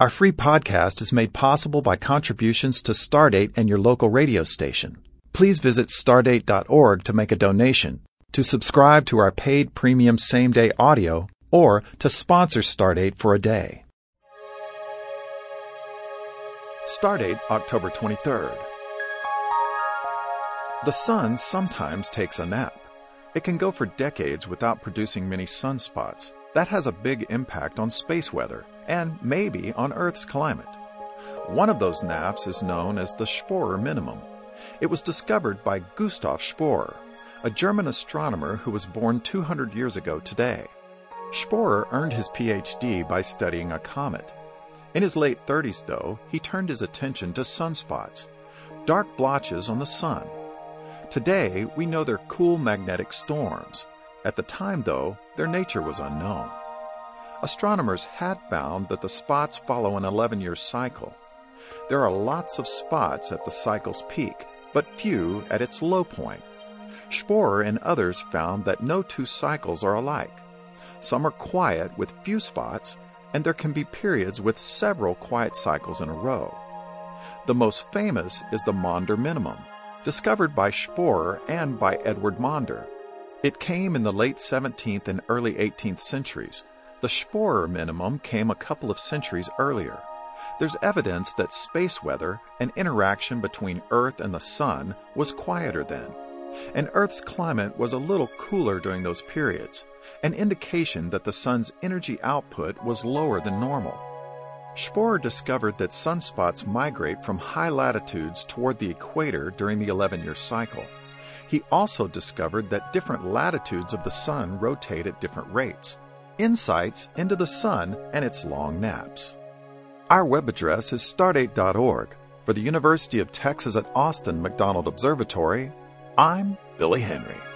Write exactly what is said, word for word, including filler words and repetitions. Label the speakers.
Speaker 1: Our free podcast is made possible by contributions to Stardate and your local radio station. Please visit stardate dot org to make a donation, to subscribe to our paid premium same-day audio, or to sponsor Stardate for a day. Stardate, October twenty-third. The sun sometimes takes a nap. It can go for decades without producing many sunspots. That has a big impact on space weather and maybe on Earth's climate. One of those naps is known as the Sporer minimum. It was discovered by Gustav Sporer, a German astronomer who was born two hundred years ago today. Sporer earned his P H D by studying a comet. In his late thirties, though, he turned his attention to sunspots, dark blotches on the sun. Today, we know they're cool magnetic storms. At the time, though, their nature was unknown. Astronomers had found that the spots follow an eleven-year cycle. There are lots of spots at the cycle's peak, but few at its low point. Sporer and others found that no two cycles are alike. Some are quiet with few spots, and there can be periods with several quiet cycles in a row. The most famous is the Maunder minimum, discovered by Sporer and by Edward Maunder. It came in the late seventeenth and early eighteenth centuries. The Sporer minimum came a couple of centuries earlier. There's evidence that space weather and interaction between Earth and the Sun was quieter then, and Earth's climate was a little cooler during those periods, an indication that the Sun's energy output was lower than normal. Sporer discovered that sunspots migrate from high latitudes toward the equator during the eleven-year cycle. He also discovered that different latitudes of the sun rotate at different rates. Insights into the sun and its long naps. Our web address is stardate dot org. For the University of Texas at Austin McDonald Observatory, I'm Billy Henry.